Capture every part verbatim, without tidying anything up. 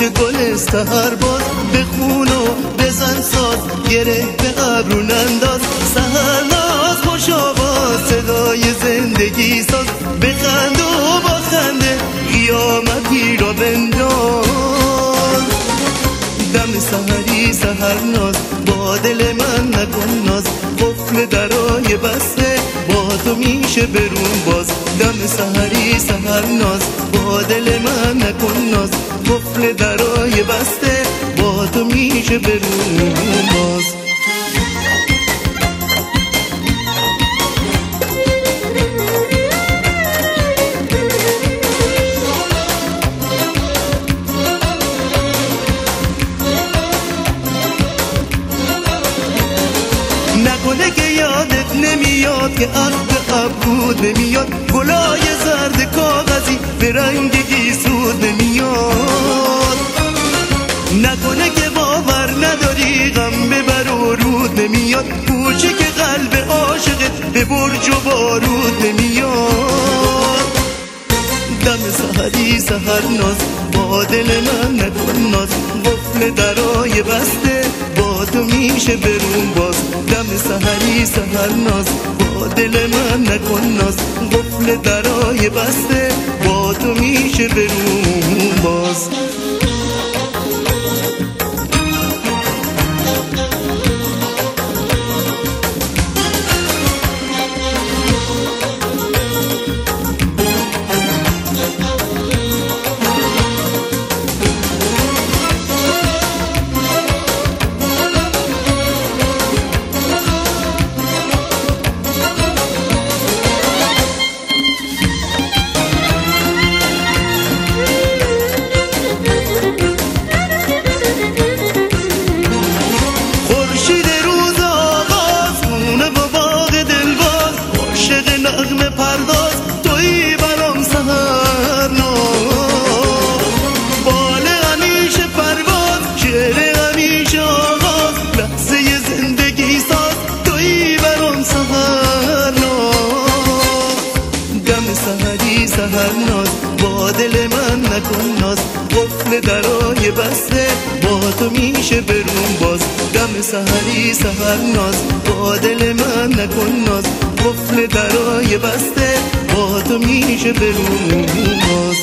پیش گل سحر باز بخون و بزن ساز، گره به ابرو ننداز. سحر ناز خوش آواز صدای زندگی ساز، بخند و با خنده قیامتی را بنداز. دم سحری سحر ناز با دل من نکن ناز، قفل درای بسته با تو میشه برون باز. دم سحری سحر ناز با دل من نکن ناز، قفل درای بسته با تو میشه برون باز. نکنه که یادت نمیاد که عقد ابرود نمیاد، گلای زرد کاغذی به رنگ گیسود نمیاد. نکنه که باور نداری غم ببر و رود نمیاد، کوچیک قلب عاشقت به برج و بارود نمیاد. دم سحری سحر ناز با دل من نکن ناز، قفل درای بسته با تو میشه برون باز. دم سحری سحر ناز با دل من نکن ناز، قفل درای بسته با تو میشه برون باز. سحری سحر ناز با دل من نکن ناز، قفل درای بسته با تو میشه برون باز. دم سحری سحر ناز با دل من نکن ناز، قفل درای بسته با تو میشه برون باز.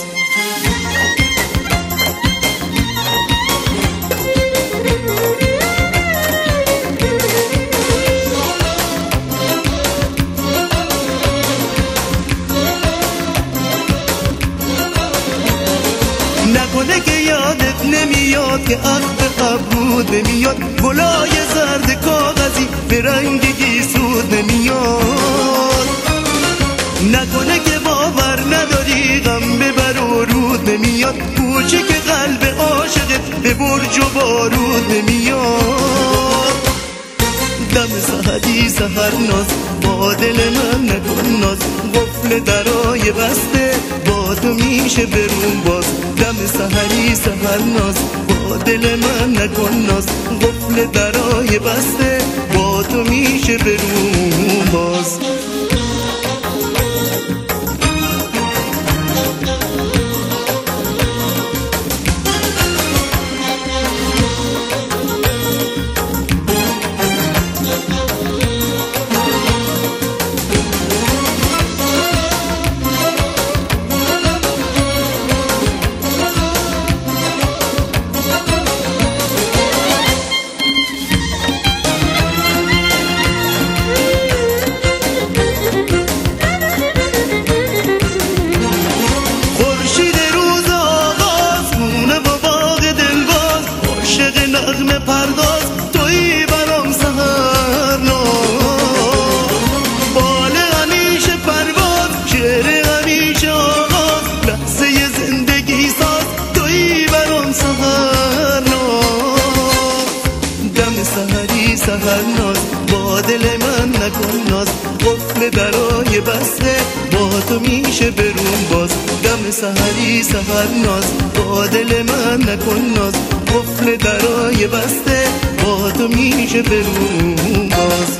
نکنه که یادت نمیاد که عقد ابرود نمیاد، گلای زرد کاغذی به رنگ گیسود نمیاد. نکنه که باور نداری غم ببر و رود نمیاد، کوچیک قلب عاشقت به برج و بارود نمیاد. دم سحری سحر ناز با دل من نکن ناز، قفل درای بسته با تو میشه برون باز. دم سحری سحر ناز با دل من نکن ناز، قفل درای بسته با تو میشه برون باز. نغمه پرداز تویی برام سحرناز، بال همیشه پرواز، شعر همیشه آغاز، لحظه زندگی ساز تویی برام سحرناز. دم سحری سحرناز با دل من نکن ناز، قفل درای بسته با تو میشه برون باز. دم سحری سحرناز با دل من نکن ناز، قفل درای بسته با تو میشه برون باز.